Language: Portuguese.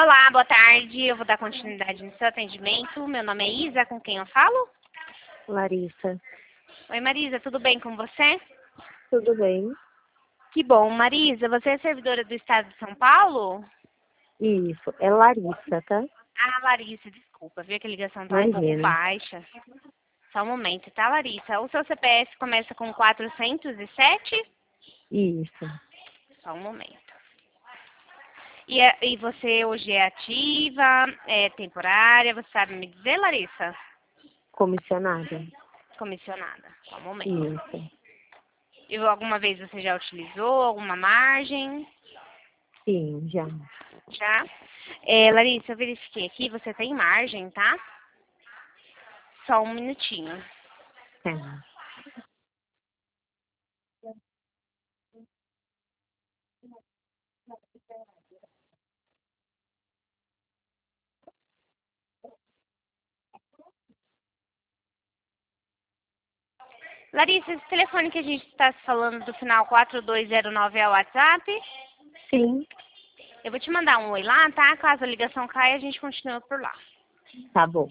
Olá, boa tarde. Eu vou dar continuidade no seu atendimento. Meu nome é Isa, com quem eu falo? Larissa. Oi, Marisa, tudo bem com você? Tudo bem? Que bom. Marisa, você é servidora do Estado de São Paulo? Isso, é Larissa, tá? Ah, Larissa, desculpa, viu que a ligação tá um pouco Imagina. baixa. Só um momento, tá, Larissa? O seu CPF começa com 407? Isso, Só um momento. E você hoje é ativa, é temporária, você sabe me dizer, Larissa? comissionada. Comissionada. Só um momento. Isso, E alguma vez você já utilizou alguma margem? sim, já. Já? Larissa, eu verifiquei aqui, você tem margem, tá? Só um minutinho. Tá. Larissa, esse telefone que a gente está se falando do final 4209 é o WhatsApp? Sim, Eu vou te mandar um oi lá, tá? Caso a ligação caia, a gente continua por lá. tá bom.